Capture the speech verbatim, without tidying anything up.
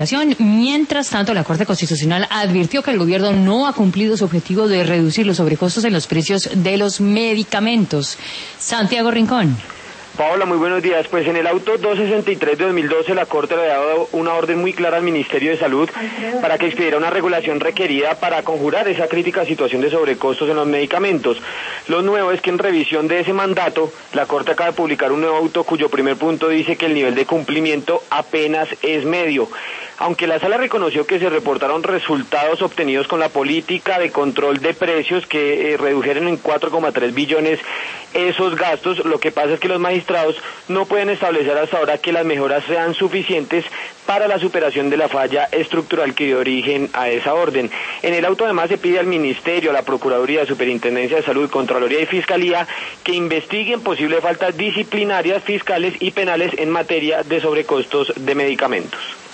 Mientras tanto, la Corte Constitucional advirtió que el gobierno no ha cumplido su objetivo de reducir los sobrecostos en los precios de los medicamentos. Santiago Rincón. Paola, muy buenos días. Pues en el auto doscientos sesenta y tres de dos mil doce la Corte le ha dado una orden muy clara al Ministerio de Salud para que expidiera una regulación requerida para conjurar esa crítica situación de sobrecostos en los medicamentos. Lo nuevo es que en revisión de ese mandato, la Corte acaba de publicar un nuevo auto cuyo primer punto dice que el nivel de cumplimiento apenas es medio. Aunque la Sala reconoció que se reportaron resultados obtenidos con la política de control de precios que eh, redujeron en cuatro coma tres billones esos gastos, lo que pasa es que los magistrados no pueden establecer hasta ahora que las mejoras sean suficientes para la superación de la falla estructural que dio origen a esa orden. En el auto además se pide al Ministerio, a la Procuraduría, Superintendencia de Salud, Contraloría y Fiscalía que investiguen posibles faltas disciplinarias, fiscales y penales en materia de sobrecostos de medicamentos.